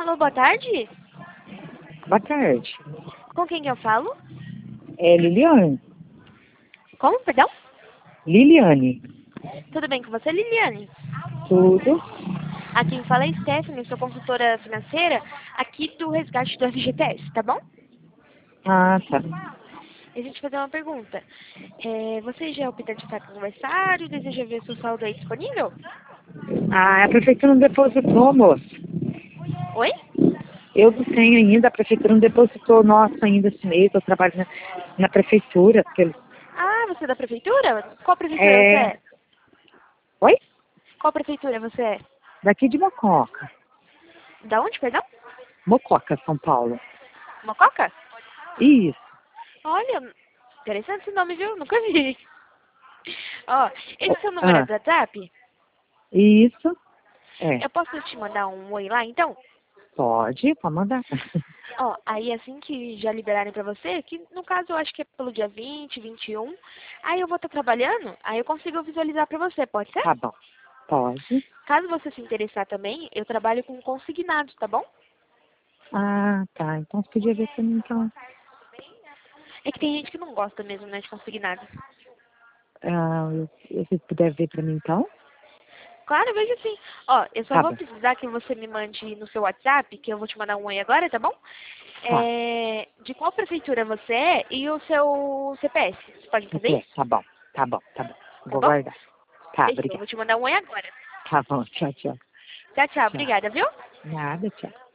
Alô, boa tarde. Boa tarde. Com quem que eu falo? É Liliane. Como, perdão? Liliane. Tudo bem com você, Liliane? Tudo? Aqui quem fala é Stephanie, sou consultora financeira aqui do resgate do FGTS, tá bom? Ah, tá. E a gente fazer uma pergunta. Você já é optante para conversário? Deseja ver seu saldo aí disponível? Ah, a prefeitura não depositou, moço. Oi? Eu não tenho ainda, a prefeitura não depositou nossa ainda esse mês. Eu trabalho na prefeitura. Ah, você é da prefeitura? Qual prefeitura você É... é? Oi? Qual prefeitura você é? Daqui de Mococa. Da onde, perdão? Mococa, São Paulo. Mococa? Isso. Olha, interessante esse nome, viu? Nunca vi. Ó, esse seu número é Ah, do WhatsApp? isso. É. Eu posso te mandar um oi lá, então? Pode mandar. Ó, aí assim que já liberarem pra você, que no caso eu acho que é pelo dia 20, 21, aí eu vou estar trabalhando, aí eu consigo visualizar pra você, pode ser? Tá bom. Pode. Caso você se interessar também, eu trabalho com consignados, tá bom? Ah, tá. Então você podia ver pra mim, então. É que tem gente que não gosta mesmo, né, de consignados. Ah, se você puder ver pra mim, então. Claro, veja sim. Ó, eu só Tá vou bom. precisar que você me mande no seu WhatsApp, que eu vou te mandar um oi agora, tá bom? Tá. De qual prefeitura você é e o seu CPF. Você pode fazer Ok, isso? tá bom. Tá bom, tá bom. Tá Vou bom? guardar. Tá, Fechou, eu obrigada. vou te mandar um oi agora. Tá bom, tchau, tchau. Tchau, tchau. Tchau. Obrigada, viu? Nada, tchau.